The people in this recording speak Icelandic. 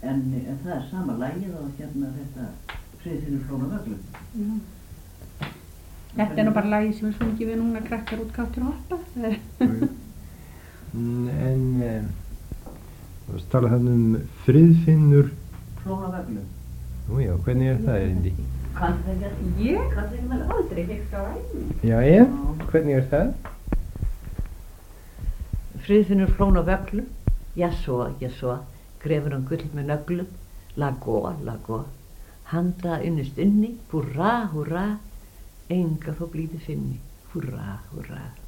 En það sama lagið og hérna þetta Friðfinnur flón á vöglum. Já. Þetta nú bara lagið sem sungið við núna krakkar út kátur og hoppa. En þú talar þarna Friðfinnur Flón á vöglum. Nú já, hvernig það Indi? Kanntu það ekki? Ég? Kanntu ekki vel Aldrei heyrt á ævinni. Já, hvernig það? Friðfinnur flón á vöglum. Jaså, grefur hann gull með nöglum. Lagó, handa unnust unni. Húrra, enga þó blíði finni. Húrra.